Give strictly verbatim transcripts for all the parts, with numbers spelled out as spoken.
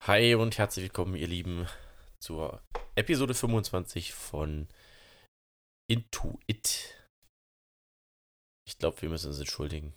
Hi und herzlich willkommen, ihr Lieben, zur Episode fünfundzwanzig von Into It. Ich glaube, wir müssen uns entschuldigen.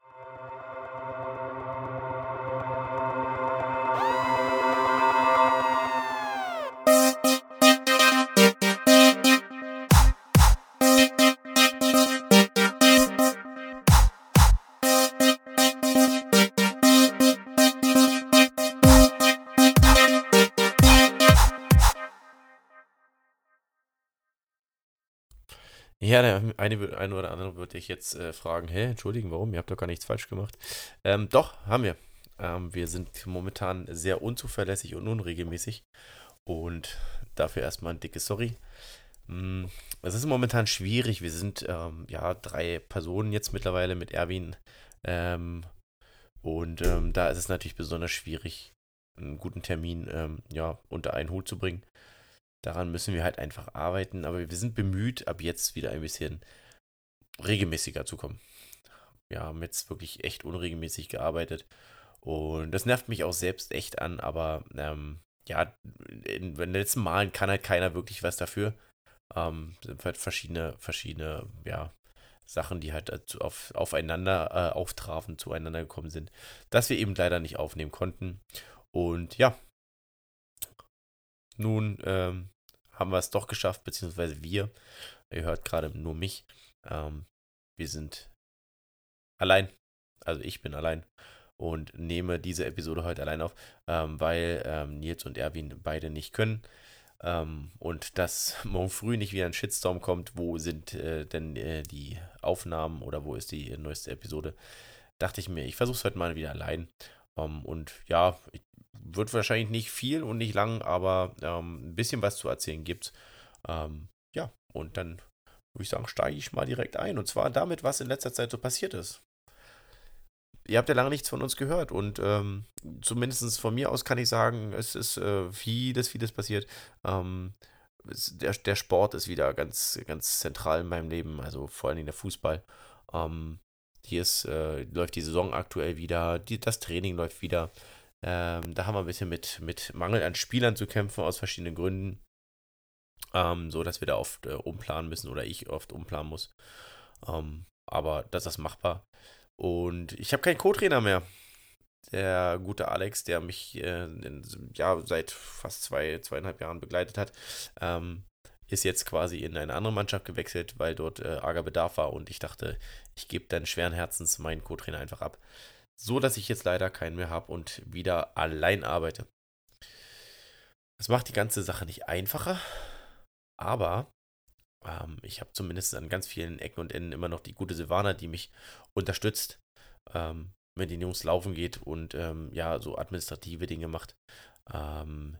Ja, der eine, wür- eine oder andere würde ich jetzt äh, fragen, hä, entschuldigen, warum? Ihr habt doch gar nichts falsch gemacht. Ähm, doch, haben wir. Ähm, wir sind momentan sehr unzuverlässig und unregelmäßig und dafür erstmal ein dickes Sorry. Mm, Es ist momentan schwierig. Wir sind ähm, ja drei Personen jetzt mittlerweile mit Erwin. Ähm, und ähm, da ist es natürlich besonders schwierig, einen guten Termin ähm, ja, unter einen Hut zu bringen. Daran müssen wir halt einfach arbeiten, aber wir sind bemüht, ab jetzt wieder ein bisschen regelmäßiger zu kommen. Wir haben jetzt wirklich echt unregelmäßig gearbeitet und das nervt mich auch selbst echt an, aber ähm, ja, in, in den letzten Malen kann halt keiner wirklich was dafür. Ähm, sind halt verschiedene, verschiedene, ja, Sachen, die halt dazu auf, aufeinander äh, auftrafen, zueinander gekommen sind, dass wir eben leider nicht aufnehmen konnten. Und ja, nun ähm, haben wir es doch geschafft, beziehungsweise wir. Ihr hört gerade nur mich. Ähm, wir sind allein. Also ich bin allein und nehme diese Episode heute allein auf, ähm, weil ähm, Nils und Erwin beide nicht können. Ähm, und dass morgen früh nicht wieder ein Shitstorm kommt, wo sind äh, denn äh, die Aufnahmen oder wo ist die neueste Episode, dachte ich mir, ich versuche es heute mal wieder allein. Ähm, und ja, wird wahrscheinlich nicht viel und nicht lang, aber ähm, ein bisschen was zu erzählen gibt's. Ähm, ja, und dann würde ich sagen, steige ich mal direkt ein. Und zwar damit, was in letzter Zeit so passiert ist. Ihr habt ja lange nichts von uns gehört und ähm, zumindest von mir aus kann ich sagen, es ist äh, vieles, vieles passiert. Ähm, es, der, der Sport ist wieder ganz, ganz zentral in meinem Leben, also vor allem der Fußball. Ähm, hier ist, äh, läuft die Saison aktuell wieder, die, das Training läuft wieder. Ähm, da haben wir ein bisschen mit, mit Mangel an Spielern zu kämpfen aus verschiedenen Gründen, ähm, so dass wir da oft äh, umplanen müssen oder ich oft umplanen muss. Ähm, aber das ist machbar. Und ich habe keinen Co-Trainer mehr. Der gute Alex, der mich äh, in, ja, seit fast zwei, zweieinhalb Jahren begleitet hat, ähm, ist jetzt quasi in eine andere Mannschaft gewechselt, weil dort äh, arger Bedarf war und ich dachte, ich gebe dann schweren Herzens meinen Co-Trainer einfach ab. So dass ich jetzt leider keinen mehr habe und wieder allein arbeite. Das macht die ganze Sache nicht einfacher, aber ähm, ich habe zumindest an ganz vielen Ecken und Enden immer noch die gute Silvana, die mich unterstützt, ähm, wenn die Jungs laufen geht und ähm, ja, so administrative Dinge macht. Ähm,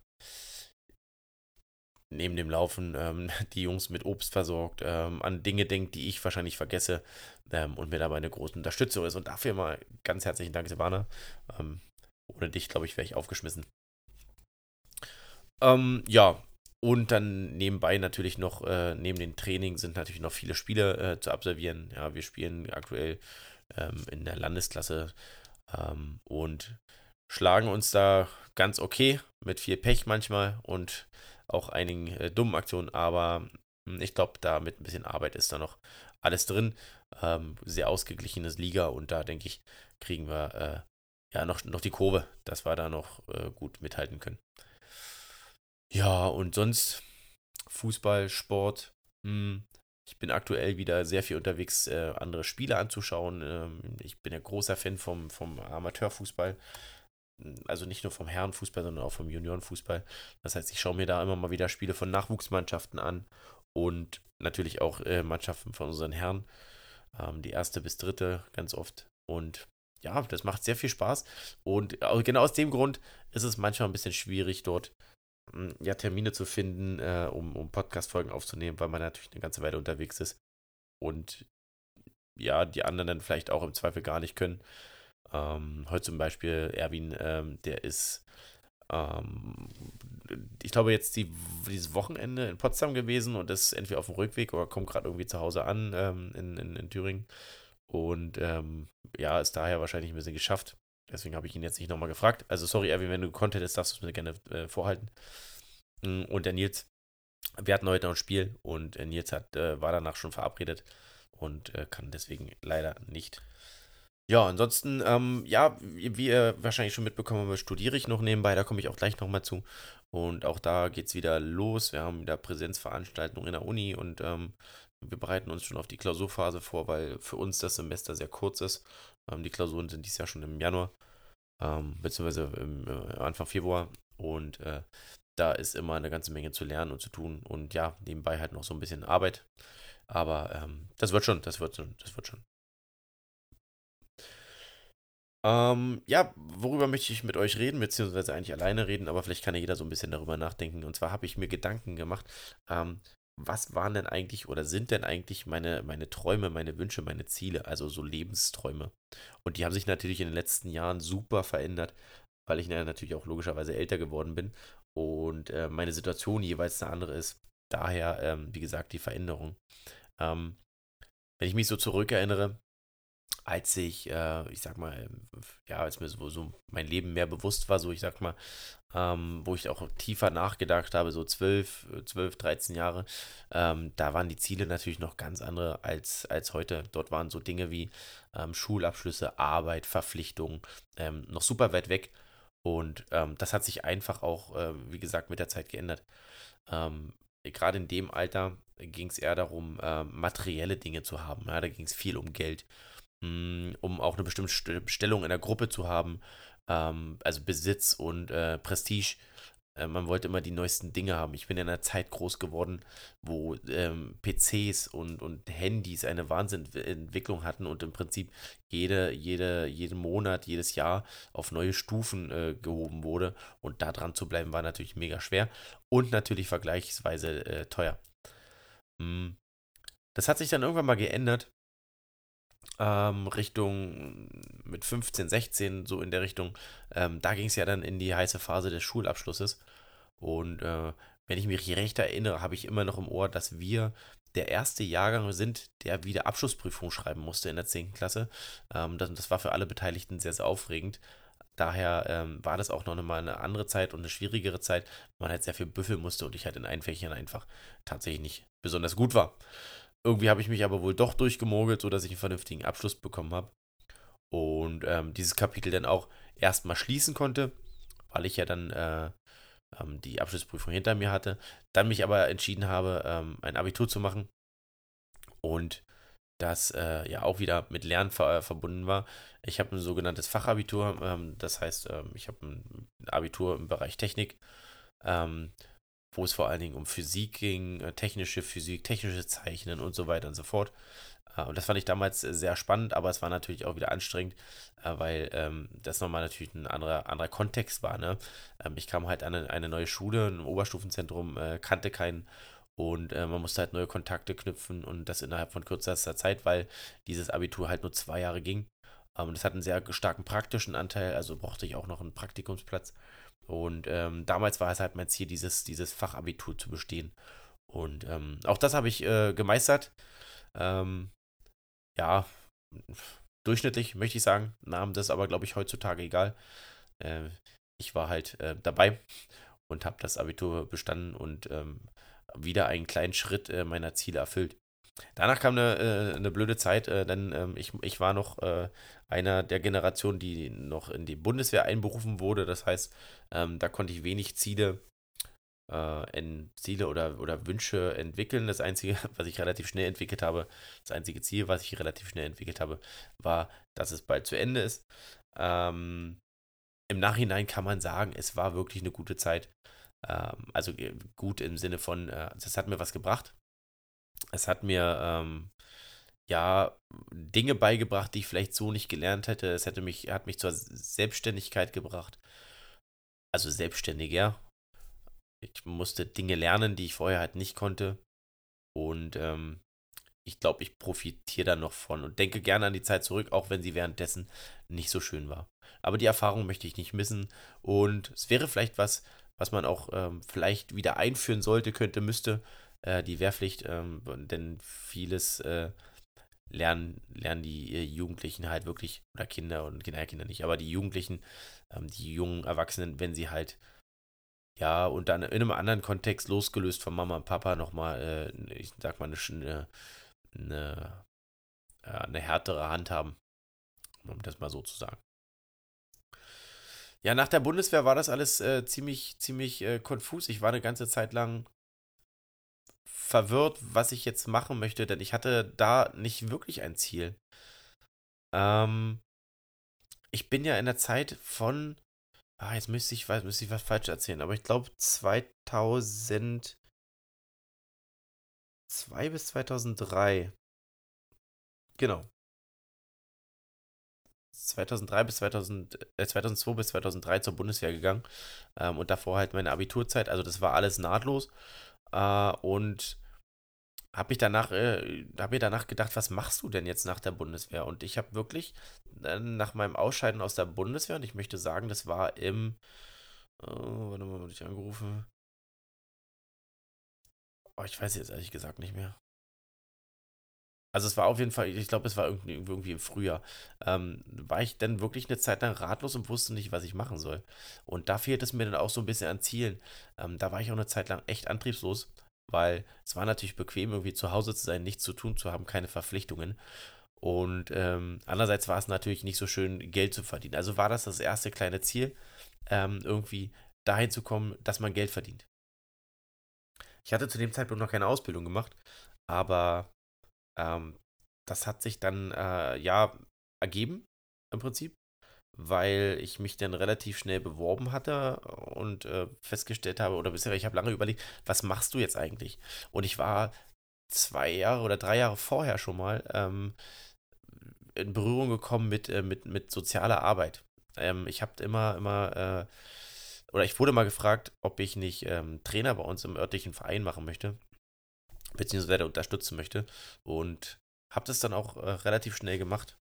Neben dem Laufen ähm, die Jungs mit Obst versorgt, ähm, an Dinge denkt, die ich wahrscheinlich vergesse ähm, und mir dabei eine große Unterstützung ist. Und dafür mal ganz herzlichen Dank, Silvana. Ähm, Ohne dich, glaube ich, wäre ich aufgeschmissen. Ähm, ja, und dann nebenbei natürlich noch, äh, neben dem Training sind natürlich noch viele Spiele äh, zu absolvieren. Ja, wir spielen aktuell ähm, in der Landesklasse ähm, und schlagen uns da ganz okay mit viel Pech manchmal und auch einigen äh, dummen Aktionen, aber hm, ich glaube, da mit ein bisschen Arbeit ist da noch alles drin. Ähm, sehr ausgeglichenes Liga und da denke ich, kriegen wir äh, ja noch, noch die Kurve, dass wir da noch äh, gut mithalten können. Ja, und sonst Fußball, Sport. Hm, Ich bin aktuell wieder sehr viel unterwegs, äh, andere Spiele anzuschauen. Ähm, ich bin ja großer Fan vom, vom Amateurfußball. Also nicht nur vom Herrenfußball, sondern auch vom Juniorenfußball. Das heißt, ich schaue mir da immer mal wieder Spiele von Nachwuchsmannschaften an und natürlich auch äh, Mannschaften von unseren Herren. Ähm, die erste bis dritte ganz oft. Und ja, das macht sehr viel Spaß. Und au- genau aus dem Grund ist es manchmal ein bisschen schwierig, dort m, ja, Termine zu finden, äh, um, um Podcast-Folgen aufzunehmen, weil man natürlich eine ganze Weile unterwegs ist und ja, die anderen dann vielleicht auch im Zweifel gar nicht können. Ähm, heute zum Beispiel Erwin, ähm, der ist, ähm, ich glaube, jetzt die, dieses Wochenende in Potsdam gewesen und ist entweder auf dem Rückweg oder kommt gerade irgendwie zu Hause an ähm, in, in, in Thüringen und ähm, ja, ist daher wahrscheinlich ein bisschen geschafft. Deswegen habe ich ihn jetzt nicht nochmal gefragt. Also sorry, Erwin, wenn du Content hättest, darfst du es mir gerne äh, vorhalten. Mm, Und der Nils, wir hatten heute noch ein Spiel und äh, Nils hat, äh, war danach schon verabredet und äh, kann deswegen leider nicht. Ja, ansonsten, ähm, ja, wie wie ihr wahrscheinlich schon mitbekommen habt, studiere ich noch nebenbei, da komme ich auch gleich nochmal zu. Und auch da geht es wieder los. Wir haben wieder Präsenzveranstaltungen in der Uni und ähm, wir bereiten uns schon auf die Klausurphase vor, weil für uns das Semester sehr kurz ist. Ähm, die Klausuren sind dieses Jahr schon im Januar, ähm, beziehungsweise im äh, Anfang Februar. Und äh, da ist immer eine ganze Menge zu lernen und zu tun. Und ja, nebenbei halt noch so ein bisschen Arbeit. Aber ähm, das wird schon, das wird schon, das wird schon. Ähm, ja, worüber möchte ich mit euch reden, beziehungsweise eigentlich alleine reden, aber vielleicht kann ja jeder so ein bisschen darüber nachdenken. Und zwar habe ich mir Gedanken gemacht, ähm, was waren denn eigentlich oder sind denn eigentlich meine, meine Träume, meine Wünsche, meine Ziele, also so Lebensträume. Und die haben sich natürlich in den letzten Jahren super verändert, weil ich ja natürlich auch logischerweise älter geworden bin und äh, meine Situation jeweils eine andere ist. Daher, ähm, wie gesagt, die Veränderung. Ähm, Wenn ich mich so zurückerinnere, als ich, äh, ich sag mal, ja, als mir so, so mein Leben mehr bewusst war, so ich sag mal, ähm, wo ich auch tiefer nachgedacht habe, so zwölf, äh, zwölf, dreizehn Jahre, ähm, da waren die Ziele natürlich noch ganz andere als, als heute. Dort waren so Dinge wie ähm, Schulabschlüsse, Arbeit, Verpflichtungen ähm, noch super weit weg. Und ähm, das hat sich einfach auch, äh, wie gesagt, mit der Zeit geändert. Ähm, Gerade in dem Alter ging es eher darum, äh, materielle Dinge zu haben. Ja, da ging es viel um Geld, mh, um auch eine bestimmte St- Stellung in der Gruppe zu haben, ähm, also Besitz und äh, Prestige. Äh, man wollte immer die neuesten Dinge haben. Ich bin in einer Zeit groß geworden, wo ähm, P Cs und, und Handys eine Wahnsinnsentwicklung hatten und im Prinzip jede, jede, jeden Monat, jedes Jahr auf neue Stufen äh, gehoben wurde. Und da dran zu bleiben, war natürlich mega schwer und natürlich vergleichsweise äh, teuer. Mm, Das hat sich dann irgendwann mal geändert, ähm, Richtung mit fünfzehn, sechzehn, so in der Richtung. Ähm, da ging es ja dann in die heiße Phase des Schulabschlusses. Und äh, wenn ich mich recht erinnere, habe ich immer noch im Ohr, dass wir der erste Jahrgang sind, der wieder Abschlussprüfung schreiben musste in der zehnten Klasse. Ähm, das, das war für alle Beteiligten sehr, sehr aufregend. Daher ähm, war das auch noch mal eine andere Zeit und eine schwierigere Zeit. Man halt sehr viel büffeln musste und ich halt in einen Fächern einfach tatsächlich nicht besonders gut war. Irgendwie habe ich mich aber wohl doch durchgemogelt, sodass ich einen vernünftigen Abschluss bekommen habe. Und ähm, dieses Kapitel dann auch erstmal schließen konnte, weil ich ja dann äh, ähm, die Abschlussprüfung hinter mir hatte. Dann mich aber entschieden habe, ähm, ein Abitur zu machen und das äh, ja auch wieder mit Lernen ver äh, verbunden war. Ich habe ein sogenanntes Fachabitur, ähm, das heißt, ähm, ich habe ein Abitur im Bereich Technik, ähm, wo es vor allen Dingen um Physik ging, äh, technische Physik, technisches Zeichnen und so weiter und so fort. Äh, und das fand ich damals äh, sehr spannend, aber es war natürlich auch wieder anstrengend, äh, weil ähm, das nochmal natürlich ein anderer, anderer Kontext war. Ne? Ähm, ich kam halt an eine, eine neue Schule, ein Oberstufenzentrum, äh, kannte keinen und äh, man musste halt neue Kontakte knüpfen und das innerhalb von kürzester Zeit, weil dieses Abitur halt nur zwei Jahre ging. Ähm, das hat einen sehr starken praktischen Anteil, also brauchte ich auch noch einen Praktikumsplatz. Und ähm, damals war es halt mein Ziel, dieses, dieses Fachabitur zu bestehen. Und ähm, auch das habe ich äh, gemeistert. Ähm, ja, durchschnittlich möchte ich sagen. Namen das aber, glaube ich, heutzutage egal. Äh, Ich war halt äh, dabei und habe das Abitur bestanden und ähm, wieder einen kleinen Schritt äh, meiner Ziele erfüllt. Danach kam eine, äh, eine blöde Zeit, äh, denn ähm, ich, ich war noch äh, einer der Generationen, die noch in die Bundeswehr einberufen wurde. Das heißt, ähm, da konnte ich wenig Ziele, äh, in Ziele oder, oder Wünsche entwickeln. Das Einzige, was ich relativ schnell entwickelt habe, das einzige Ziel, was ich relativ schnell entwickelt habe, war, dass es bald zu Ende ist. Ähm, Im Nachhinein kann man sagen, es war wirklich eine gute Zeit. Ähm, also äh, gut im Sinne von, äh, das hat mir was gebracht. Es hat mir ähm, ja Dinge beigebracht, die ich vielleicht so nicht gelernt hätte. Es hätte mich, hat mich zur Selbstständigkeit gebracht. Also selbstständiger. Ich musste Dinge lernen, die ich vorher halt nicht konnte. Und ähm, ich glaube, ich profitiere da noch von und denke gerne an die Zeit zurück, auch wenn sie währenddessen nicht so schön war. Aber die Erfahrung möchte ich nicht missen. Und es wäre vielleicht was, was man auch ähm, vielleicht wieder einführen sollte, könnte, müsste, äh, die Wehrpflicht. Ähm, denn vieles äh, lernen, lernen die äh, Jugendlichen halt wirklich, oder Kinder und Kinder, Kinder nicht, aber die Jugendlichen, ähm, die jungen Erwachsenen, wenn sie halt, ja, und dann in einem anderen Kontext losgelöst von Mama und Papa nochmal, äh, ich sag mal, eine, eine, eine, äh, eine härtere Hand haben, um das mal so zu sagen. Ja, nach der Bundeswehr war das alles äh, ziemlich, ziemlich äh, konfus. Ich war eine ganze Zeit lang verwirrt, was ich jetzt machen möchte, denn ich hatte da nicht wirklich ein Ziel. Ähm, Ich bin ja in der Zeit von, ah, jetzt müsste ich, was- müsste ich was falsch erzählen, aber ich glaube zweitausendzwei bis zweitausenddrei, genau, zweitausenddrei bis zweitausend, äh, zweitausendzwei bis zweitausenddrei zur Bundeswehr gegangen, ähm, und davor halt meine Abiturzeit, also das war alles nahtlos, äh, und habe mich danach, äh, habe mir danach gedacht, was machst du denn jetzt nach der Bundeswehr? Und ich habe wirklich äh, nach meinem Ausscheiden aus der Bundeswehr, und ich möchte sagen, das war im, äh, warte mal, wurde ich angerufen? Oh, ich weiß jetzt ehrlich gesagt nicht mehr. Also es war auf jeden Fall, ich glaube, es war irgendwie, irgendwie im Frühjahr. Ähm, war ich dann wirklich eine Zeit lang ratlos und wusste nicht, was ich machen soll. Und da fehlt es mir dann auch so ein bisschen an Zielen. Ähm, da war ich auch eine Zeit lang echt antriebslos, weil es war natürlich bequem, irgendwie zu Hause zu sein, nichts zu tun zu haben, keine Verpflichtungen. Und ähm, andererseits war es natürlich nicht so schön, Geld zu verdienen. Also war das das erste kleine Ziel, ähm, irgendwie dahin zu kommen, dass man Geld verdient. Ich hatte zu dem Zeitpunkt noch keine Ausbildung gemacht, aber ähm, das hat sich dann, äh, ja, ergeben im Prinzip, weil ich mich dann relativ schnell beworben hatte und äh, festgestellt habe, oder bisher, ich habe lange überlegt, was machst du jetzt eigentlich? Und ich war zwei Jahre oder drei Jahre vorher schon mal ähm, in Berührung gekommen mit, äh, mit, mit sozialer Arbeit. Ähm, ich habe immer, immer, äh, oder ich wurde mal gefragt, ob ich nicht ähm, Trainer bei uns im örtlichen Verein machen möchte, beziehungsweise unterstützen möchte. Und habe das dann auch äh, relativ schnell gemacht.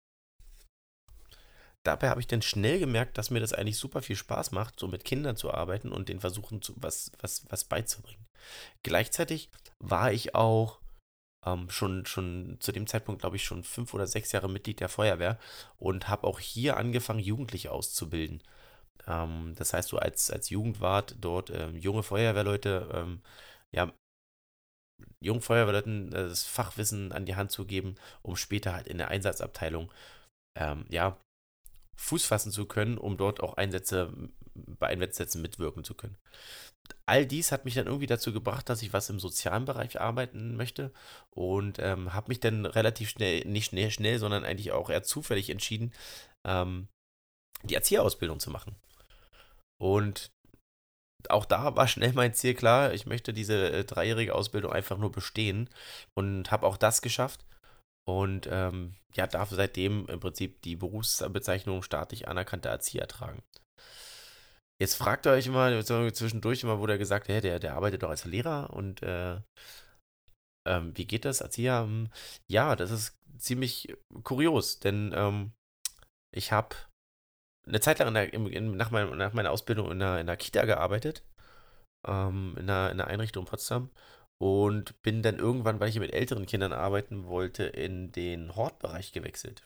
Dabei habe ich dann schnell gemerkt, dass mir das eigentlich super viel Spaß macht, so mit Kindern zu arbeiten und denen versuchen, zu, was, was, was beizubringen. Gleichzeitig war ich auch ähm, schon, schon zu dem Zeitpunkt, glaube ich, schon fünf oder sechs Jahre Mitglied der Feuerwehr und habe auch hier angefangen, Jugendliche auszubilden. Ähm, das heißt, so als, als Jugendwart dort ähm, junge Feuerwehrleute, ähm, ja, jungen Feuerwehrleuten äh, das Fachwissen an die Hand zu geben, um später halt in der Einsatzabteilung, ähm, ja, Fuß fassen zu können, um dort auch Einsätze, bei Einsätzen mitwirken zu können. All dies hat mich dann irgendwie dazu gebracht, dass ich was im sozialen Bereich arbeiten möchte und ähm, habe mich dann relativ schnell, nicht schnell, schnell, sondern eigentlich auch eher zufällig entschieden, ähm, die Erzieherausbildung zu machen. Und auch da war schnell mein Ziel klar, ich möchte diese äh, dreijährige Ausbildung einfach nur bestehen und habe auch das geschafft. Und ähm, ja, darf seitdem im Prinzip die Berufsbezeichnung staatlich anerkannter Erzieher tragen. Jetzt fragt ihr euch immer so zwischendurch immer, wurde er gesagt, hey, der, der arbeitet doch als Lehrer und äh, ähm, wie geht das, Erzieher? Hm, Ja, das ist ziemlich kurios, denn ähm, ich habe eine Zeit lang in der, im, in, nach, mein, nach meiner Ausbildung in einer, in einer Kita gearbeitet, ähm, in einer, in einer Einrichtung in Potsdam, und bin dann irgendwann, weil ich mit älteren Kindern arbeiten wollte, in den Hortbereich gewechselt.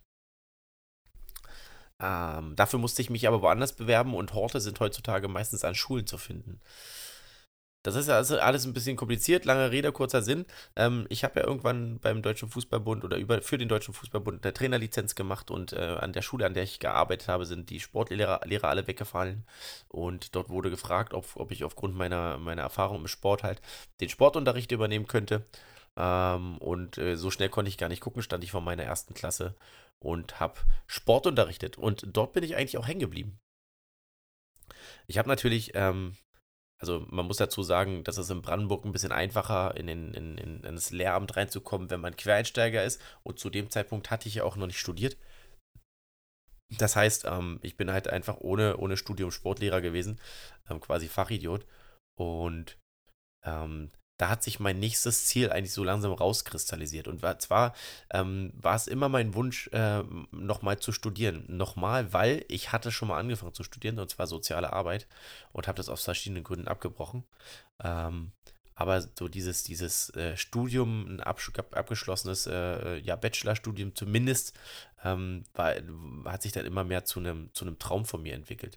Ähm, dafür musste ich mich aber woanders bewerben, und Horte sind heutzutage meistens an Schulen zu finden. Das ist ja also alles ein bisschen kompliziert, lange Rede, kurzer Sinn. Ähm, ich habe ja irgendwann beim Deutschen Fußballbund oder über, für den Deutschen Fußballbund eine Trainerlizenz gemacht, und äh, an der Schule, an der ich gearbeitet habe, sind die Sportlehrer Lehrer alle weggefallen. Und dort wurde gefragt, ob, ob ich aufgrund meiner, meiner Erfahrung im Sport halt den Sportunterricht übernehmen könnte. Ähm, und äh, so schnell konnte ich gar nicht gucken, stand ich vor meiner ersten Klasse und habe Sport unterrichtet. Und dort bin ich eigentlich auch hängen geblieben. Ich habe natürlich, ähm, also man muss dazu sagen, dass es in Brandenburg ein bisschen einfacher in, den, in, in, in das Lehramt reinzukommen, wenn man Quereinsteiger ist. Und zu dem Zeitpunkt hatte ich ja auch noch nicht studiert. Das heißt, ähm, ich bin halt einfach ohne, ohne Studium Sportlehrer gewesen, ähm, quasi Fachidiot. Und ähm, da hat sich mein nächstes Ziel eigentlich so langsam rauskristallisiert. Und war, zwar ähm, war es immer mein Wunsch, äh, nochmal zu studieren. Nochmal, weil ich hatte schon mal angefangen zu studieren, und zwar soziale Arbeit, und habe das aus verschiedenen Gründen abgebrochen. Ähm, aber so dieses, dieses äh, Studium, ein absch abgeschlossenes äh, ja, Bachelorstudium zumindest, ähm, war, hat sich dann immer mehr zu einem zu einem Traum von mir entwickelt.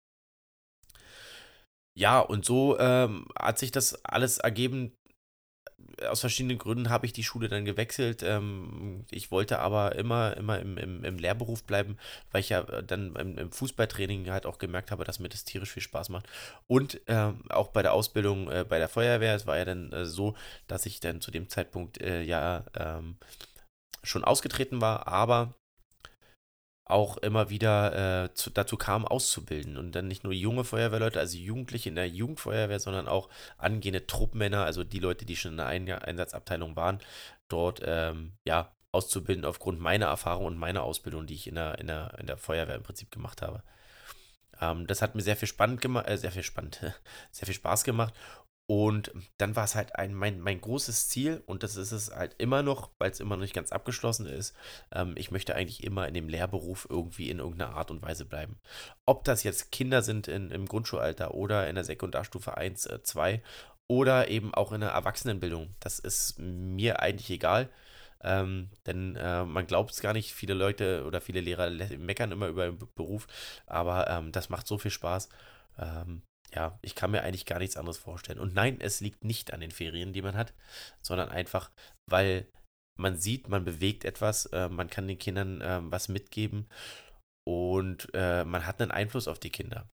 Ja, und so ähm, hat sich das alles ergeben. Aus verschiedenen Gründen habe ich die Schule dann gewechselt. Ähm, ich wollte aber immer, immer im, im, im Lehrberuf bleiben, weil ich ja äh, dann im, im Fußballtraining halt auch gemerkt habe, dass mir das tierisch viel Spaß macht. Und ähm, auch bei der Ausbildung äh, bei der Feuerwehr, es war ja dann äh, so, dass ich dann zu dem Zeitpunkt äh, ja ähm, schon ausgetreten war, aber auch immer wieder äh, zu, dazu kam, auszubilden. Und dann nicht nur junge Feuerwehrleute, also Jugendliche in der Jugendfeuerwehr, sondern auch angehende Truppmänner, also die Leute, die schon in der Ein Einsatzabteilung waren, dort ähm, ja, auszubilden aufgrund meiner Erfahrung und meiner Ausbildung, die ich in der, in der, in der Feuerwehr im Prinzip gemacht habe. Ähm, das hat mir sehr viel spannend gemacht, äh, sehr viel spannend, sehr viel Spaß gemacht. Und dann war es halt ein, mein, mein großes Ziel, und das ist es halt immer noch, weil es immer noch nicht ganz abgeschlossen ist. Ähm, ich möchte eigentlich immer in dem Lehrberuf irgendwie in irgendeiner Art und Weise bleiben. Ob das jetzt Kinder sind in, im Grundschulalter oder in der Sekundarstufe eins, äh, zwei oder eben auch in der Erwachsenenbildung, das ist mir eigentlich egal. Ähm, denn äh, man glaubt es gar nicht, viele Leute oder viele Lehrer le- meckern immer über den B- Beruf, aber ähm, das macht so viel Spaß. Ähm, ja, ich kann mir eigentlich gar nichts anderes vorstellen. Und nein, es liegt nicht an den Ferien, die man hat, sondern einfach, weil man sieht, man bewegt etwas, äh, man kann den Kindern ähm, was mitgeben und äh, man hat einen Einfluss auf die Kinder.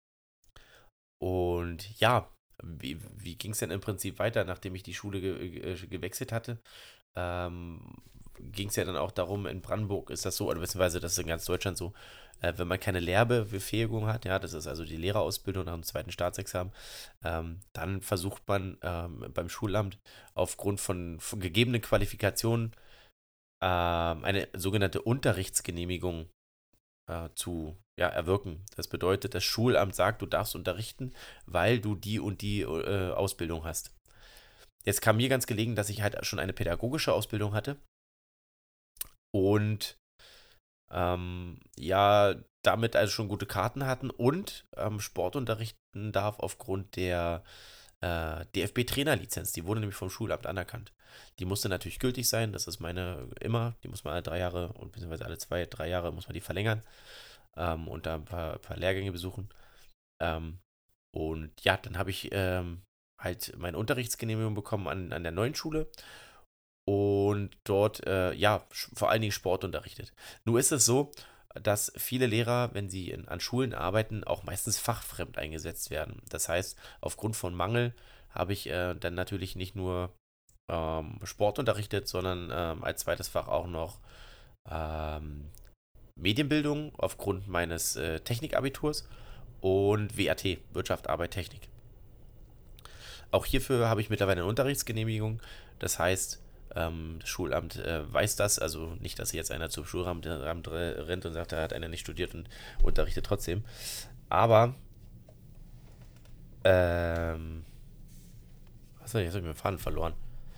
Und ja, wie, wie ging es denn im Prinzip weiter, nachdem ich die Schule ge ge gewechselt hatte? ähm, Ging es ja dann auch darum, in Brandenburg ist das so, oder beziehungsweise das ist in ganz Deutschland so, äh, wenn man keine Lehrbefähigung hat, ja, das ist also die Lehrerausbildung nach dem zweiten Staatsexamen, ähm, dann versucht man ähm, beim Schulamt aufgrund von, von gegebenen Qualifikationen ähm, eine sogenannte Unterrichtsgenehmigung äh, zu ja, erwirken. Das bedeutet, das Schulamt sagt, du darfst unterrichten, weil du die und die äh, Ausbildung hast. Jetzt kam mir ganz gelegen, dass ich halt schon eine pädagogische Ausbildung hatte und ähm, ja, damit also schon gute Karten hatten und ähm, Sport unterrichten darf aufgrund der äh, D F B-Trainerlizenz. Die wurde nämlich vom Schulamt anerkannt. Die musste natürlich gültig sein, das ist meine immer, die muss man alle drei Jahre und beziehungsweise alle zwei, drei Jahre muss man die verlängern ähm, und da ein paar, ein paar Lehrgänge besuchen. Ähm, und ja, dann habe ich ähm, halt meine Unterrichtsgenehmigung bekommen an, an der neuen Schule und dort, äh, ja, sch- vor allen Dingen Sport unterrichtet. Nur ist es so, dass viele Lehrer, wenn sie in, an Schulen arbeiten, auch meistens fachfremd eingesetzt werden. Das heißt, aufgrund von Mangel habe ich äh, dann natürlich nicht nur ähm, Sport unterrichtet, sondern ähm, als zweites Fach auch noch ähm, Medienbildung aufgrund meines äh, Technikabiturs und W A T, Wirtschaft, Arbeit, Technik. Auch hierfür habe ich mittlerweile eine Unterrichtsgenehmigung. Das heißt, ähm, das Schulamt äh, weiß das. Also nicht, dass jetzt einer zum Schulamt Amt rennt und sagt, da hat einer nicht studiert und unterrichtet trotzdem. Aber, ähm, was soll ich, jetzt habe ich meinen Faden verloren.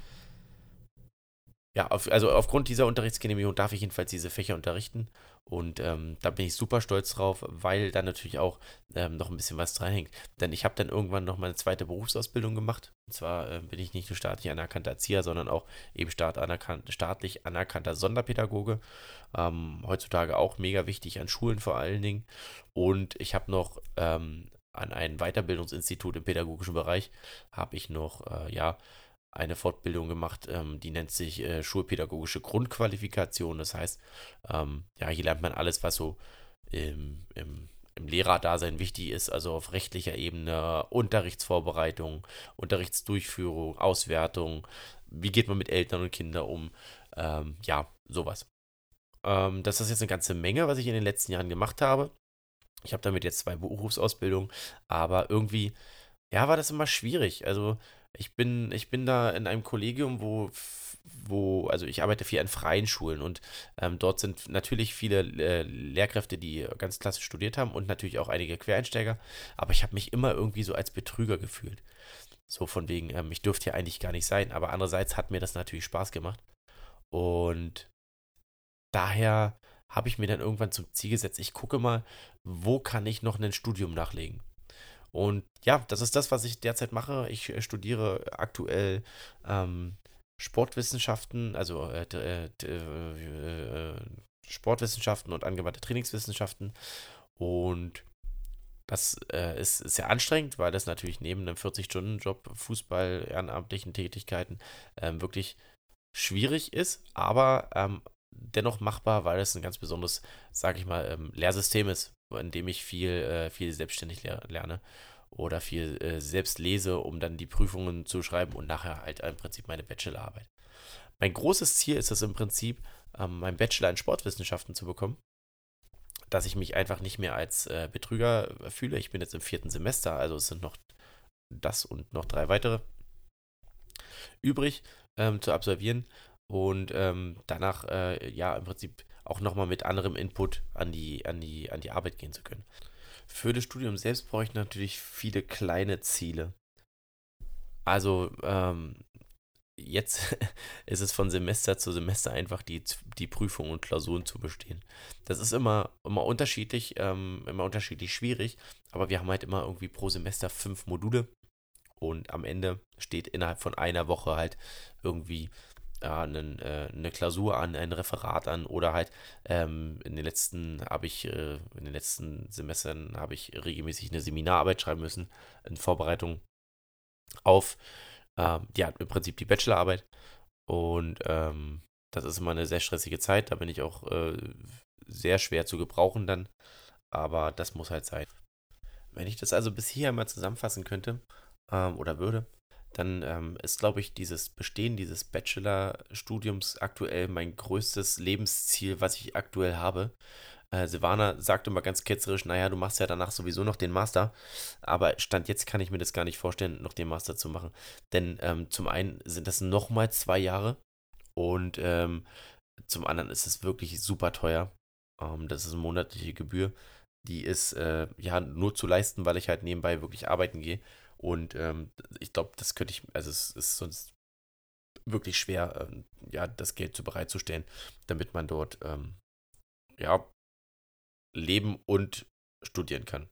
Ja, auf, also aufgrund dieser Unterrichtsgenehmigung darf ich jedenfalls diese Fächer unterrichten. Und ähm, da bin ich super stolz drauf, weil da natürlich auch ähm, noch ein bisschen was dranhängt. Denn ich habe dann irgendwann noch meine zweite Berufsausbildung gemacht. Und zwar äh, bin ich nicht nur staatlich anerkannter Erzieher, sondern auch eben staat anerkannt, staatlich anerkannter Sonderpädagoge. Ähm, heutzutage auch mega wichtig an Schulen vor allen Dingen. Und ich habe noch ähm, an ein Weiterbildungsinstitut im pädagogischen Bereich, habe ich noch, äh, ja, eine Fortbildung gemacht, ähm, die nennt sich äh, Schulpädagogische Grundqualifikation. Das heißt, ähm, ja, hier lernt man alles, was so im, im, im Lehrerdasein wichtig ist, also auf rechtlicher Ebene, Unterrichtsvorbereitung, Unterrichtsdurchführung, Auswertung, wie geht man mit Eltern und Kindern um, ähm, ja, sowas. Ähm, das ist jetzt eine ganze Menge, was ich in den letzten Jahren gemacht habe. Ich habe damit jetzt zwei Berufsausbildungen, aber irgendwie ja, war das immer schwierig. Also ich bin, ich bin da in einem Kollegium, wo, wo, also ich arbeite viel an freien Schulen und ähm, dort sind natürlich viele äh, Lehrkräfte, die ganz klassisch studiert haben und natürlich auch einige Quereinsteiger. Aber ich habe mich immer irgendwie so als Betrüger gefühlt. So von wegen, ähm, ich dürfte hier eigentlich gar nicht sein. Aber andererseits hat mir das natürlich Spaß gemacht. Und daher habe ich mir dann irgendwann zum Ziel gesetzt, ich gucke mal, wo kann ich noch ein Studium nachlegen. Und ja, das ist das, was ich derzeit mache. Ich äh, studiere aktuell ähm, Sportwissenschaften, also äh, d- äh, d- äh, äh, Sportwissenschaften und angewandte Trainingswissenschaften. Und das äh, ist sehr anstrengend, weil das natürlich neben einem vierzig-Stunden-Job, Fußball, ehrenamtlichen Tätigkeiten ähm, wirklich schwierig ist, aber ähm, dennoch machbar, weil es ein ganz besonderes, sage ich mal, ähm, Lehrsystem ist, in dem ich viel, äh, viel selbstständig ler lerne oder viel äh, selbst lese, um dann die Prüfungen zu schreiben und nachher halt im Prinzip meine Bachelorarbeit. Mein großes Ziel ist es im Prinzip, ähm, meinen Bachelor in Sportwissenschaften zu bekommen, dass ich mich einfach nicht mehr als äh, Betrüger fühle. Ich bin jetzt im vierten Semester, also es sind noch das und noch drei weitere übrig ähm, zu absolvieren und ähm, danach äh, ja im Prinzip auch nochmal mit anderem Input an die, an die, an die Arbeit gehen zu können. Für das Studium selbst brauche ich natürlich viele kleine Ziele. Also ähm, jetzt ist es von Semester zu Semester einfach die, die Prüfungen und Klausuren zu bestehen. Das ist immer, immer unterschiedlich, ähm, immer unterschiedlich schwierig, aber wir haben halt immer irgendwie pro Semester fünf Module und am Ende steht innerhalb von einer Woche halt irgendwie ja, einen, äh, eine Klausur an, ein Referat an oder halt ähm, in den letzten habe ich äh, in den letzten Semestern habe ich regelmäßig eine Seminararbeit schreiben müssen in Vorbereitung auf ähm, ja im Prinzip die Bachelorarbeit und ähm, das ist immer eine sehr stressige Zeit, da bin ich auch äh, sehr schwer zu gebrauchen dann, aber das muss halt sein. Wenn ich das also bis hier mal zusammenfassen könnte ähm, oder würde, dann ähm, ist, glaube ich, dieses Bestehen dieses Bachelorstudiums aktuell mein größtes Lebensziel, was ich aktuell habe. Äh, Silvana sagt immer ganz ketzerisch, naja, du machst ja danach sowieso noch den Master. Aber Stand jetzt kann ich mir das gar nicht vorstellen, noch den Master zu machen. Denn ähm, zum einen sind das nochmal zwei Jahre und ähm, zum anderen ist es wirklich super teuer. Ähm, das ist eine monatliche Gebühr. Die ist äh, ja nur zu leisten, weil ich halt nebenbei wirklich arbeiten gehe. Und ähm, ich glaube, das könnte ich, also es ist sonst wirklich schwer, ähm, ja, das Geld zu bereitzustellen, damit man dort ähm, ja, leben und studieren kann.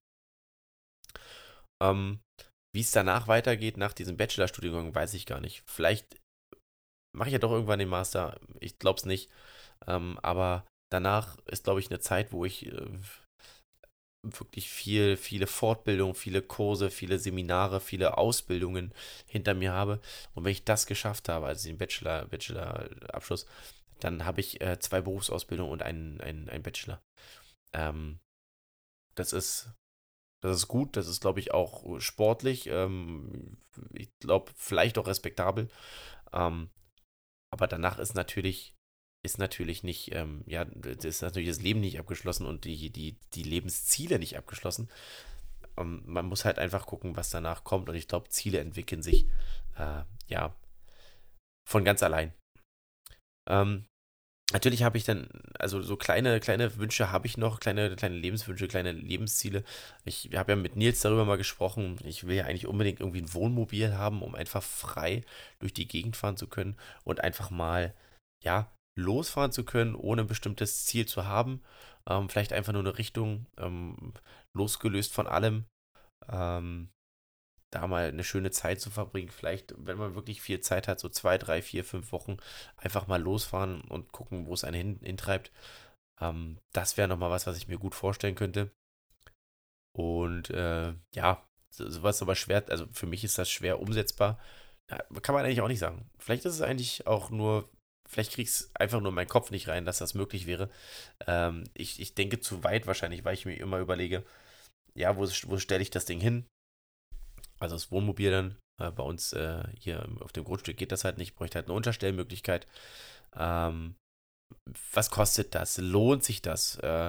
Ähm, Wie es danach weitergeht, nach diesem Bachelorstudiengang, weiß ich gar nicht. Vielleicht mache ich ja doch irgendwann den Master. Ich glaube es nicht. Ähm, aber danach ist, glaube ich, eine Zeit, wo ich äh, wirklich viel, viele Fortbildungen, viele Kurse, viele Seminare, viele Ausbildungen hinter mir habe. Und wenn ich das geschafft habe, also den Bachelor, Bachelor-Abschluss, dann habe ich äh, zwei Berufsausbildungen und einen, einen, einen Bachelor. Ähm, das ist, das ist gut, das ist, glaube ich, auch sportlich. Ähm, ich glaube, vielleicht auch respektabel. Ähm, aber danach ist natürlich, ist natürlich nicht, ähm, ja, das ist natürlich das Leben nicht abgeschlossen und die, die, die Lebensziele nicht abgeschlossen. Ähm, man muss halt einfach gucken, was danach kommt. Und ich glaube, Ziele entwickeln sich äh, ja von ganz allein. Ähm, Natürlich habe ich dann, also so kleine, kleine Wünsche habe ich noch, kleine, kleine Lebenswünsche, kleine Lebensziele. Ich habe ja mit Nils darüber mal gesprochen. Ich will ja eigentlich unbedingt irgendwie ein Wohnmobil haben, um einfach frei durch die Gegend fahren zu können und einfach mal, ja, losfahren zu können, ohne ein bestimmtes Ziel zu haben. Ähm, vielleicht einfach nur eine Richtung, ähm, losgelöst von allem. Ähm, Da mal eine schöne Zeit zu verbringen. Vielleicht, wenn man wirklich viel Zeit hat, so zwei, drei, vier, fünf Wochen, einfach mal losfahren und gucken, wo es einen hin, hintreibt. Ähm, das wäre nochmal was, was ich mir gut vorstellen könnte. Und äh, ja, so- sowas aber schwer, also für mich ist das schwer umsetzbar. Ja, kann man eigentlich auch nicht sagen. Vielleicht ist es eigentlich auch nur, vielleicht krieg ich es einfach nur in meinen Kopf nicht rein, dass das möglich wäre. Ähm, ich, ich denke zu weit wahrscheinlich, weil ich mir immer überlege, ja, wo, wo stelle ich das Ding hin? Also das Wohnmobil dann. Äh, bei uns äh, hier auf dem Grundstück geht das halt nicht, bräuchte halt eine Unterstellmöglichkeit. Ähm, Was kostet das? Lohnt sich das? Äh,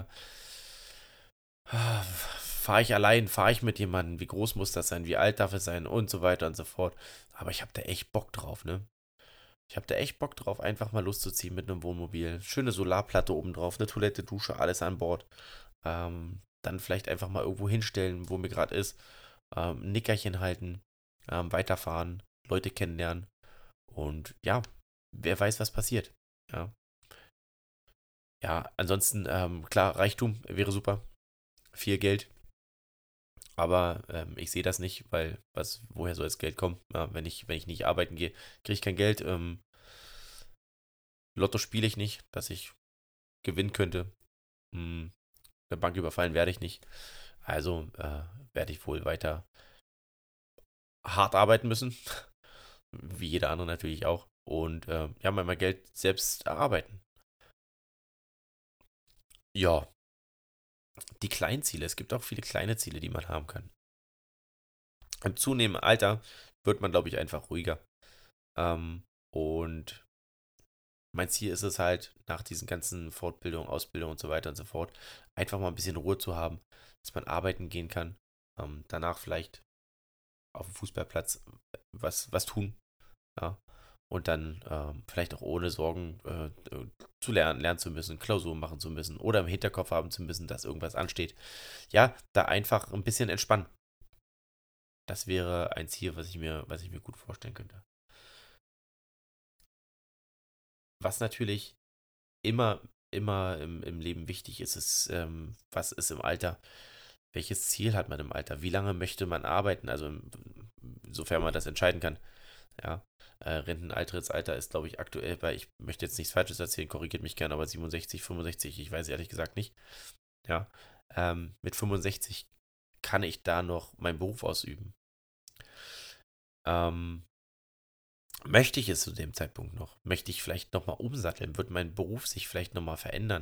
Fahre ich allein? Fahre ich mit jemandem? Wie groß muss das sein? Wie alt darf es sein? Und so weiter und so fort. Aber ich habe da echt Bock drauf, ne? Ich habe da echt Bock drauf, einfach mal loszuziehen mit einem Wohnmobil. Schöne Solarplatte oben drauf, eine Toilette, Dusche, alles an Bord. Ähm, dann vielleicht einfach mal irgendwo hinstellen, wo mir gerade ist. Ähm, ein Nickerchen halten, ähm, weiterfahren, Leute kennenlernen und ja, wer weiß, was passiert. Ja, ja ansonsten, ähm, klar, Reichtum wäre super, viel Geld, Aber ähm, ich sehe das nicht, weil was, woher soll das Geld kommen? Ja, wenn ich, wenn ich nicht arbeiten gehe, kriege ich kein Geld. Ähm, Lotto spiele ich nicht, dass ich gewinnen könnte. Hm, eine Bank überfallen werde ich nicht. Also äh, werde ich wohl weiter hart arbeiten müssen, wie jeder andere natürlich auch. Und äh, ja, mal mein Geld selbst erarbeiten. Ja, die kleinen Ziele. Es gibt auch viele kleine Ziele, die man haben kann. Im zunehmenden Alter wird man, glaube ich, einfach ruhiger. Ähm, und mein Ziel ist es halt, nach diesen ganzen Fortbildungen, Ausbildungen und so weiter und so fort, einfach mal ein bisschen Ruhe zu haben, dass man arbeiten gehen kann. Ähm, danach vielleicht auf dem Fußballplatz was, was tun. Ja. Und dann ähm, vielleicht auch ohne Sorgen äh, äh, zu lernen, lernen zu müssen, Klausuren machen zu müssen oder im Hinterkopf haben zu müssen, dass irgendwas ansteht. Ja, da einfach ein bisschen entspannen. Das wäre ein Ziel, was ich mir, was ich mir gut vorstellen könnte. Was natürlich immer, immer im, im Leben wichtig ist, ist, ähm, was ist im Alter? Welches Ziel hat man im Alter? Wie lange möchte man arbeiten? Also, im- sofern man das entscheiden kann. Ja, äh, Renteneintrittsalter ist, glaube ich, aktuell bei, ich möchte jetzt nichts Falsches erzählen, korrigiert mich gerne, aber siebenundsechzig, fünfundsechzig, ich weiß ehrlich gesagt nicht. Ja, ähm, mit fünfundsechzig kann ich da noch meinen Beruf ausüben. Ähm, Möchte ich es zu dem Zeitpunkt noch? Möchte ich vielleicht nochmal umsatteln? Wird mein Beruf sich vielleicht nochmal verändern?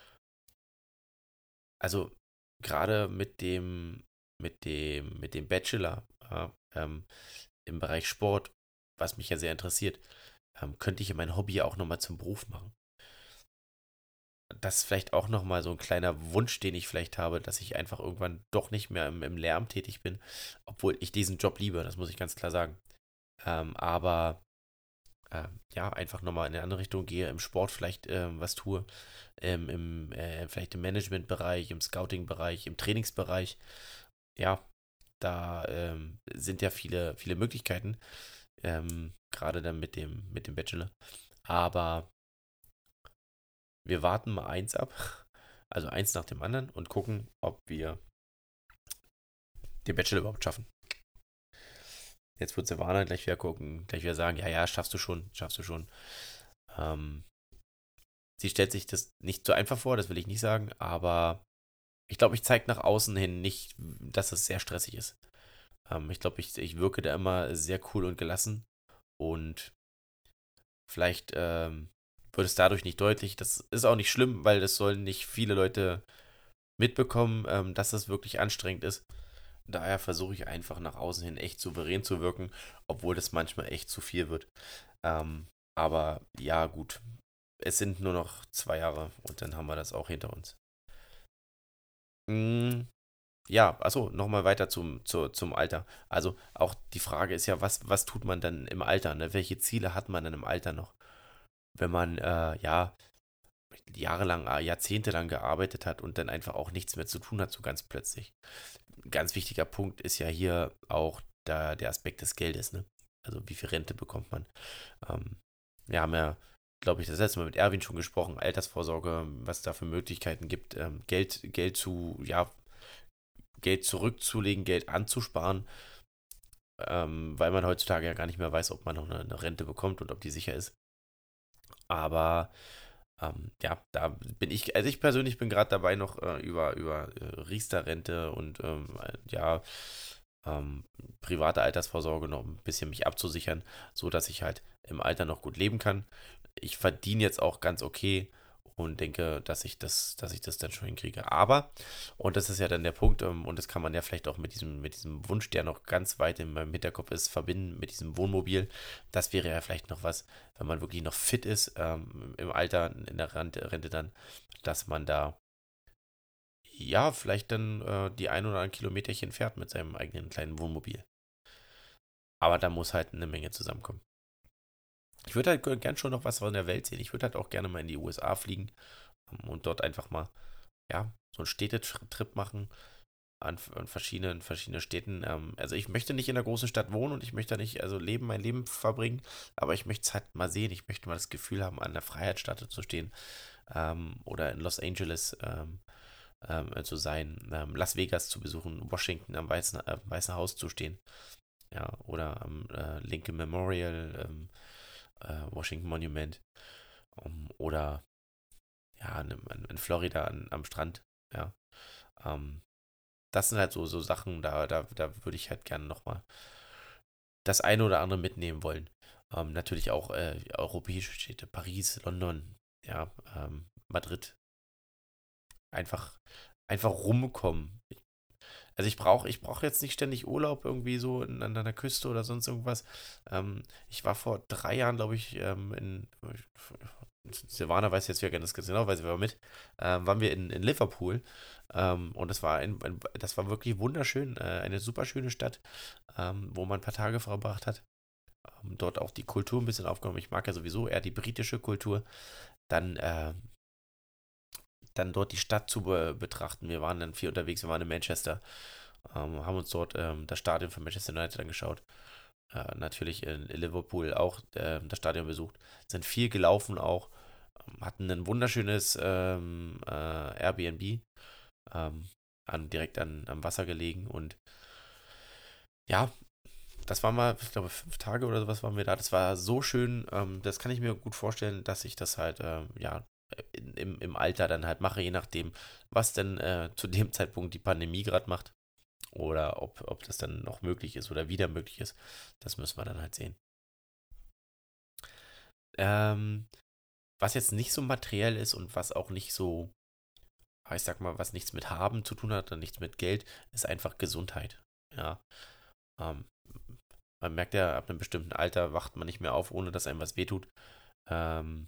Also gerade mit dem, mit dem, mit dem Bachelor, ja, ähm, im Bereich Sport, was mich ja sehr interessiert, ähm, könnte ich ja mein Hobby auch nochmal zum Beruf machen. Das ist vielleicht auch nochmal so ein kleiner Wunsch, den ich vielleicht habe, dass ich einfach irgendwann doch nicht mehr im, im Lehramt tätig bin, obwohl ich diesen Job liebe, das muss ich ganz klar sagen. Ähm, aber ähm, ja, einfach nochmal in eine andere Richtung gehe, im Sport vielleicht ähm, was tue, ähm, im, äh, vielleicht im Managementbereich, im Scouting-Bereich, im Trainingsbereich. Ja, da ähm, sind ja viele, viele Möglichkeiten, ähm, gerade dann mit dem, mit dem Bachelor. Aber wir warten mal eins ab, also eins nach dem anderen und gucken, ob wir den Bachelor überhaupt schaffen. Jetzt wird Silvana gleich wieder gucken, gleich wieder sagen, ja, ja, schaffst du schon, schaffst du schon. Ähm, Sie stellt sich das nicht so einfach vor, das will ich nicht sagen, aber ich glaube, ich zeige nach außen hin nicht, dass es sehr stressig ist. Ähm, ich glaube, ich, ich wirke da immer sehr cool und gelassen und vielleicht ähm, wird es dadurch nicht deutlich. Das ist auch nicht schlimm, weil das sollen nicht viele Leute mitbekommen, ähm, dass das wirklich anstrengend ist. Daher versuche ich einfach nach außen hin echt souverän zu wirken, obwohl das manchmal echt zu viel wird. Ähm, aber ja, gut. Es sind nur noch zwei Jahre und dann haben wir das auch hinter uns. Mm, ja, achso, nochmal weiter zum, zu, zum Alter. Also auch die Frage ist ja, was, was tut man dann im Alter? Ne? Welche Ziele hat man dann im Alter noch? Wenn man äh, ja jahrelang, äh, jahrzehntelang gearbeitet hat und dann einfach auch nichts mehr zu tun hat, so ganz plötzlich. Ein ganz wichtiger Punkt ist ja hier auch da der Aspekt des Geldes, ne? Also wie viel Rente bekommt man? Ähm, Wir haben ja, glaube ich, das letzte Mal mit Erwin schon gesprochen, Altersvorsorge, was es da für Möglichkeiten gibt, ähm, Geld, Geld zu, ja, Geld zurückzulegen, Geld anzusparen, ähm, weil man heutzutage ja gar nicht mehr weiß, ob man noch eine, eine Rente bekommt und ob die sicher ist. Aber ähm, ja, da bin ich, also ich persönlich bin gerade dabei, noch äh, über, über äh, Riester-Rente und ähm, äh, ja, ähm, private Altersvorsorge noch ein bisschen mich abzusichern, so dass ich halt im Alter noch gut leben kann. Ich verdiene jetzt auch ganz okay und denke, dass ich das, dass ich das dann schon hinkriege. Aber, und das ist ja dann der Punkt, ähm, und das kann man ja vielleicht auch mit diesem, mit diesem Wunsch, der noch ganz weit in meinem Hinterkopf ist, verbinden mit diesem Wohnmobil. Das wäre ja vielleicht noch was, wenn man wirklich noch fit ist, ähm, im Alter, in der Rente, Rente dann, dass man da ja, vielleicht dann äh, die ein oder anderen Kilometerchen fährt mit seinem eigenen kleinen Wohnmobil. Aber da muss halt eine Menge zusammenkommen. Ich würde halt gern schon noch was von der Welt sehen. Ich würde halt auch gerne mal in die U S A fliegen ähm, und dort einfach mal, ja, so einen Städtetrip machen an, an verschiedenen, verschiedenen Städten. Ähm, also ich möchte nicht in einer großen Stadt wohnen und ich möchte da nicht, also leben, mein Leben verbringen, aber ich möchte es halt mal sehen. Ich möchte mal das Gefühl haben, an der Freiheitsstatue zu stehen ähm, oder in Los Angeles. Ähm, ähm, äh, zu sein, ähm, Las Vegas zu besuchen, Washington am Weißen, äh, Weißen Haus zu stehen, ja, oder am äh, Lincoln Memorial, ähm, äh, Washington Monument, um, oder ja, in, in Florida an, am Strand, ja. Ähm, das sind halt so, so Sachen, da, da, da würde ich halt gerne nochmal das eine oder andere mitnehmen wollen. Ähm, natürlich auch äh, europäische Städte, Paris, London, ja, ähm, Madrid. Einfach, einfach rumkommen. Also ich brauche ich brauch jetzt nicht ständig Urlaub irgendwie so in, an einer Küste oder sonst irgendwas. Ähm, ich war vor drei Jahren, glaube ich, ähm, in Silvana weiß jetzt ja ganz genau, weil sie war mit, ähm, waren wir in, in Liverpool. Ähm, und das war ein, ein, das war wirklich wunderschön, äh, eine super schöne Stadt, ähm, wo man ein paar Tage verbracht hat. Ähm, dort auch die Kultur ein bisschen aufgenommen. Ich mag ja sowieso eher die britische Kultur. Dann, äh, dann dort die Stadt zu be betrachten. Wir waren dann viel unterwegs, wir waren in Manchester, ähm, haben uns dort ähm, das Stadion von Manchester United angeschaut. Äh, natürlich in Liverpool auch äh, das Stadion besucht. Sind viel gelaufen auch. Ähm, hatten ein wunderschönes ähm, äh, Airbnb ähm, an, direkt an, am Wasser gelegen. Und ja, das war mal, ich glaube, fünf Tage oder sowas waren wir da. Das war so schön. Ähm, das kann ich mir gut vorstellen, dass ich das halt, ähm, ja, in, im, im Alter dann halt mache, je nachdem, was denn äh, zu dem Zeitpunkt die Pandemie gerade macht. Oder ob, ob das dann noch möglich ist oder wieder möglich ist. Das müssen wir dann halt sehen. Ähm, was jetzt nicht so materiell ist und was auch nicht so, ich sag mal, was nichts mit Haben zu tun hat und nichts mit Geld, ist einfach Gesundheit. Ja. Ähm, Man merkt ja, ab einem bestimmten Alter wacht man nicht mehr auf, ohne dass einem was wehtut. Ähm,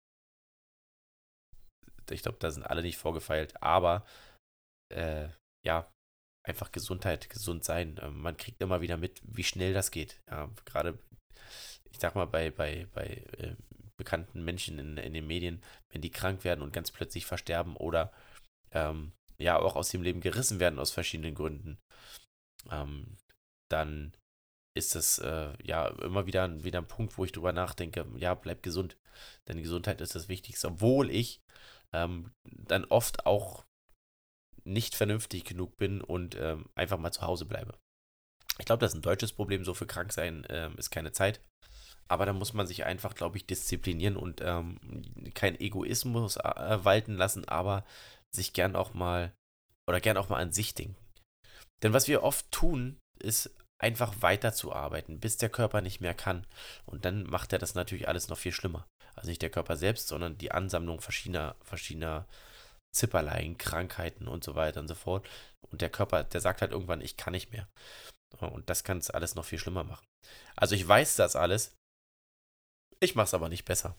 Ich glaube, da sind alle nicht vorgefeilt, aber äh, ja, einfach Gesundheit, gesund sein. Ähm, man kriegt immer wieder mit, wie schnell das geht. Ja, gerade, ich sag mal, bei, bei, bei äh, bekannten Menschen in, in den Medien, wenn die krank werden und ganz plötzlich versterben oder ähm, ja auch aus dem Leben gerissen werden aus verschiedenen Gründen, ähm, dann ist das äh, ja immer wieder, wieder ein Punkt, wo ich drüber nachdenke, ja, bleib gesund. Denn Gesundheit ist das Wichtigste, obwohl ich ähm, dann oft auch nicht vernünftig genug bin und ähm, einfach mal zu Hause bleibe. Ich glaube, das ist ein deutsches Problem, so für krank sein ähm, ist keine Zeit. Aber da muss man sich einfach, glaube ich, disziplinieren und ähm, kein Egoismus äh, walten lassen, aber sich gern auch mal oder gern auch mal an sich denken. Denn was wir oft tun, ist einfach weiterzuarbeiten, bis der Körper nicht mehr kann. Und dann macht er das natürlich alles noch viel schlimmer. Also nicht der Körper selbst, sondern die Ansammlung verschiedener, verschiedener Zipperlein, Krankheiten und so weiter und so fort. Und der Körper, der sagt halt irgendwann, ich kann nicht mehr. Und das kann es alles noch viel schlimmer machen. Also ich weiß das alles, ich mache es aber nicht besser.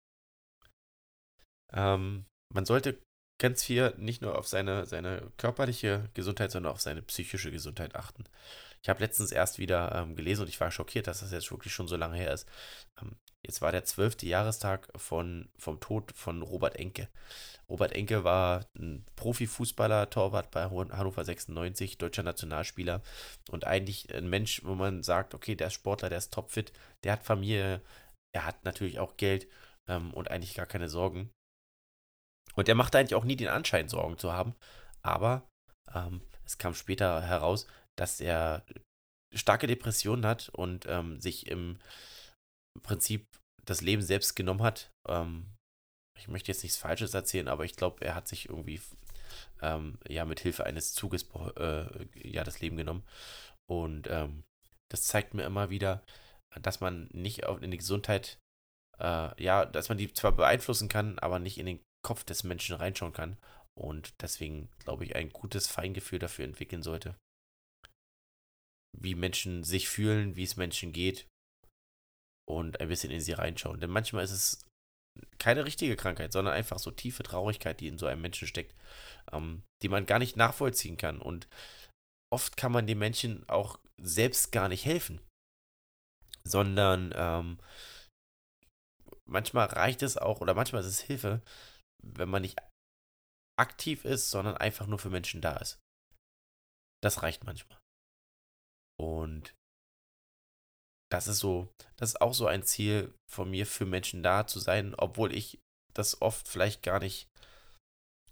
Ähm, Man sollte ganz viel nicht nur auf seine, seine körperliche Gesundheit, sondern auf seine psychische Gesundheit achten. Ich habe letztens erst wieder ähm, gelesen und ich war schockiert, dass das jetzt wirklich schon so lange her ist. Ähm, Jetzt war der zwölfte Jahrestag von, vom Tod von Robert Enke. Robert Enke war ein Profifußballer, Torwart bei Hannover sechsundneunzig, deutscher Nationalspieler und eigentlich ein Mensch, wo man sagt, okay, der ist Sportler, der ist topfit, der hat Familie, er hat natürlich auch Geld ähm, und eigentlich gar keine Sorgen. Und der machte eigentlich auch nie den Anschein, Sorgen zu haben, aber ähm, es kam später heraus, dass er starke Depressionen hat und ähm, sich im Prinzip das Leben selbst genommen hat. Ähm, ich möchte jetzt nichts Falsches erzählen, aber ich glaube, er hat sich irgendwie ähm, ja mit Hilfe eines Zuges äh, ja das Leben genommen. Und ähm, das zeigt mir immer wieder, dass man nicht auf, in die Gesundheit, äh, ja, dass man die zwar beeinflussen kann, aber nicht in den Kopf des Menschen reinschauen kann. Und deswegen, glaube ich, ein gutes Feingefühl dafür entwickeln sollte, wie Menschen sich fühlen, wie es Menschen geht und ein bisschen in sie reinschauen. Denn manchmal ist es keine richtige Krankheit, sondern einfach so tiefe Traurigkeit, die in so einem Menschen steckt, ähm, die man gar nicht nachvollziehen kann. Und oft kann man den Menschen auch selbst gar nicht helfen, sondern ähm, manchmal reicht es auch, oder manchmal ist es Hilfe, wenn man nicht aktiv ist, sondern einfach nur für Menschen da ist. Das reicht manchmal. Und das ist so, das ist auch so ein Ziel von mir, für Menschen da zu sein, obwohl ich das oft vielleicht gar nicht kann.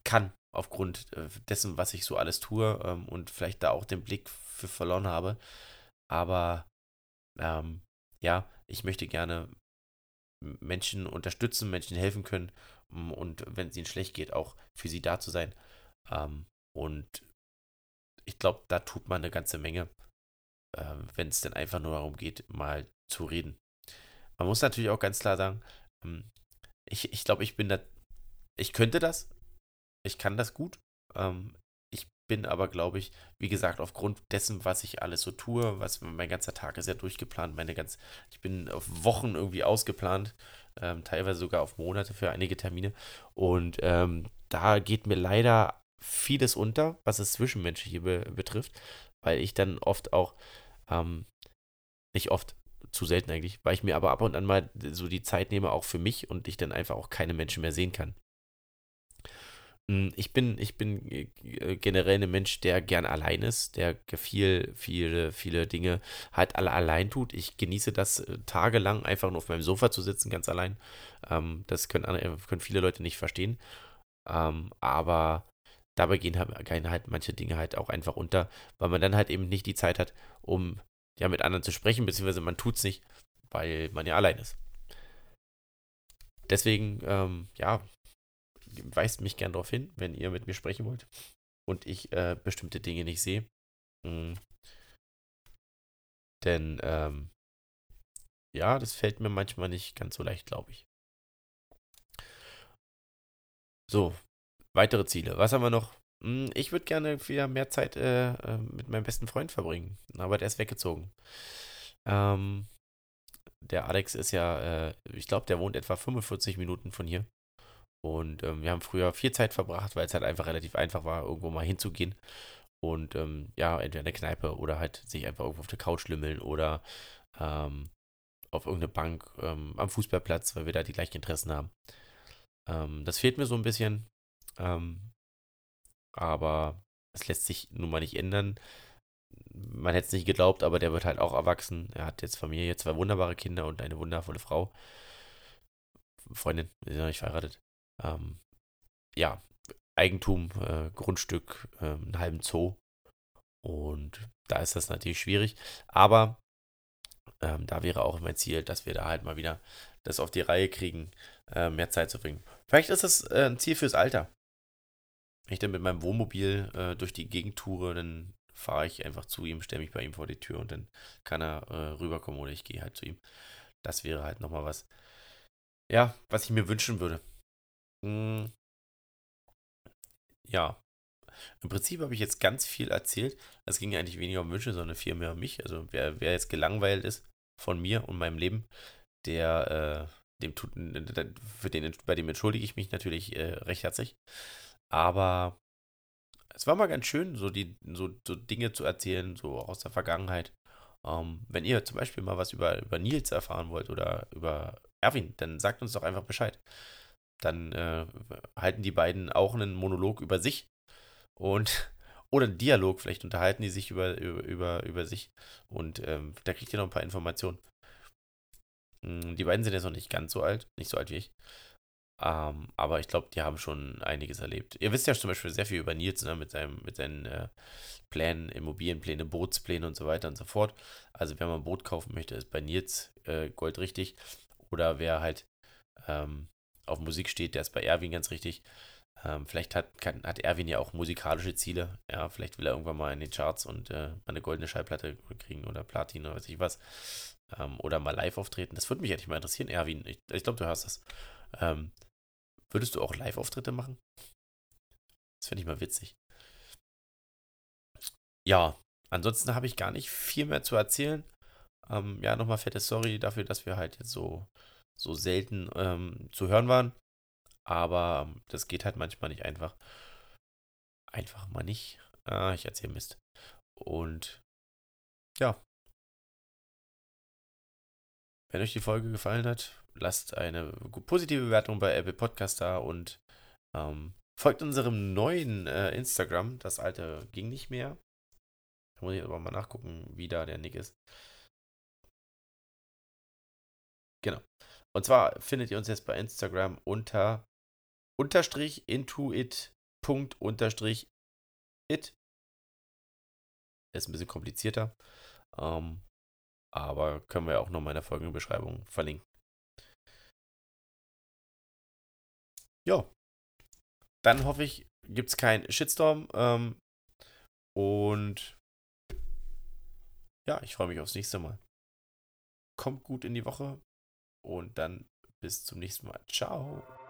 aufgrund äh, dessen, was ich so alles tue ähm, und vielleicht da auch den Blick für verloren habe. Aber ähm, ja, ich möchte gerne Menschen unterstützen, Menschen helfen können mm, und wenn es ihnen schlecht geht, auch für sie da zu sein. Ähm, und ich glaube, da tut man eine ganze Menge, ähm, wenn es dann einfach nur darum geht, mal zu reden. Man muss natürlich auch ganz klar sagen, ähm, ich, ich glaube, ich bin da, ich könnte das, ich kann das gut. Ähm, ich bin aber, glaube ich, wie gesagt, aufgrund dessen, was ich alles so tue, was mein ganzer Tag ist ja durchgeplant, meine ganz, ich bin auf Wochen irgendwie ausgeplant, ähm, teilweise sogar auf Monate für einige Termine. Und ähm, da geht mir leider vieles unter, was das Zwischenmenschliche be betrifft, weil ich dann oft auch, ähm, nicht oft, zu selten eigentlich, weil ich mir aber ab und an mal so die Zeit nehme, auch für mich und ich dann einfach auch keine Menschen mehr sehen kann. Hm, ich bin ich bin, äh, äh, generell ein Mensch, der gern allein ist, der ge viel viele viele Dinge halt alle allein tut. Ich genieße das, äh, tagelang einfach nur auf meinem Sofa zu sitzen, ganz allein. Ähm, das können andere können viele Leute nicht verstehen, ähm, aber dabei gehen halt gehen halt manche Dinge halt auch einfach unter, weil man dann halt eben nicht die Zeit hat, um, ja, mit anderen zu sprechen, beziehungsweise man tut's nicht, weil man ja allein ist. Deswegen, ähm, ja, weist mich gern darauf hin, wenn ihr mit mir sprechen wollt und ich äh, bestimmte Dinge nicht sehe. Mm, denn ähm, ja, das fällt mir manchmal nicht ganz so leicht, glaube ich. So, weitere Ziele. Was haben wir noch? Mm, ich würde gerne wieder mehr Zeit äh, äh, mit meinem besten Freund verbringen, aber der ist weggezogen. Ähm, der Alex ist ja, äh, ich glaube, der wohnt etwa fünfundvierzig Minuten von hier. Und ähm, wir haben früher viel Zeit verbracht, weil es halt einfach relativ einfach war, irgendwo mal hinzugehen. Und ähm, ja, entweder in der Kneipe oder halt sich einfach irgendwo auf der Couch lümmeln oder ähm, auf irgendeine Bank ähm, am Fußballplatz, weil wir da die gleichen Interessen haben. Ähm, das fehlt mir so ein bisschen, ähm, aber es lässt sich nun mal nicht ändern. Man hätte es nicht geglaubt, aber der wird halt auch erwachsen. Er hat jetzt Familie, zwei wunderbare Kinder und eine wundervolle Frau. Freundin, wir sind noch nicht verheiratet. Ähm, ja, Eigentum, äh, Grundstück, äh, einen halben Zoo. Und da ist das natürlich schwierig. Aber ähm, da wäre auch mein Ziel, dass wir da halt mal wieder das auf die Reihe kriegen, äh, mehr Zeit zu bringen. Vielleicht ist das äh, ein Ziel fürs Alter. Wenn ich dann mit meinem Wohnmobil äh, durch die Gegend toure, dann fahre ich einfach zu ihm, stelle mich bei ihm vor die Tür und dann kann er äh, rüberkommen oder ich gehe halt zu ihm. Das wäre halt nochmal was, ja, was ich mir wünschen würde. Mm, ja, im Prinzip habe ich jetzt ganz viel erzählt. Es ging ja eigentlich weniger um Wünsche, sondern vielmehr um mich. Also wer, wer jetzt gelangweilt ist von mir und meinem Leben, der, äh, dem tut, für den, bei dem entschuldige ich mich natürlich äh, recht herzlich. Aber es war mal ganz schön, so die, so, so Dinge zu erzählen, so aus der Vergangenheit. Ähm, wenn ihr zum Beispiel mal was über, über Nils erfahren wollt oder über Erwin, dann sagt uns doch einfach Bescheid. Dann äh, halten die beiden auch einen Monolog über sich und oder einen Dialog, vielleicht unterhalten die sich über, über, über, über sich und ähm, da kriegt ihr noch ein paar Informationen. Mm, Die beiden sind jetzt noch nicht ganz so alt, nicht so alt wie ich. Ähm, aber ich glaube, die haben schon einiges erlebt. Ihr wisst ja zum Beispiel sehr viel über Nils, ne, mit seinem, mit seinen äh, Plänen, Immobilienpläne, Bootspläne und so weiter und so fort. Also wer mal ein Boot kaufen möchte, ist bei Nils äh, Gold richtig. Oder wer halt ähm, auf Musik steht, der ist bei Erwin ganz richtig. Ähm, vielleicht hat, kann, hat Erwin ja auch musikalische Ziele. Ja, vielleicht will er irgendwann mal in den Charts und äh, mal eine goldene Schallplatte kriegen oder Platin oder weiß ich was. Ähm, oder mal live auftreten. Das würde mich eigentlich mal interessieren, Erwin. Ich, ich glaube, du hörst das. Ähm, Würdest du auch Live-Auftritte machen? Das finde ich mal witzig. Ja, ansonsten habe ich gar nicht viel mehr zu erzählen. Ähm, ja, nochmal fette Sorry dafür, dass wir halt jetzt so, so selten ähm, zu hören waren. Aber ähm, das geht halt manchmal nicht einfach. Einfach mal nicht. Ah, ich erzähle Mist. Und ja, wenn euch die Folge gefallen hat, lasst eine positive Bewertung bei Apple Podcast da und ähm, folgt unserem neuen äh, Instagram. Das alte ging nicht mehr. Da muss ich aber mal nachgucken, wie da der Nick ist. Genau. Und zwar findet ihr uns jetzt bei Instagram unter unterstrich intuit Punkt unterstrich it. Ist ein bisschen komplizierter. Ähm, aber können wir auch nochmal in der Folgenbeschreibung verlinken. Ja, dann hoffe ich, gibt es keinen Shitstorm. Ähm, und ja, ich freue mich aufs nächste Mal. Kommt gut in die Woche und dann bis zum nächsten Mal. Ciao.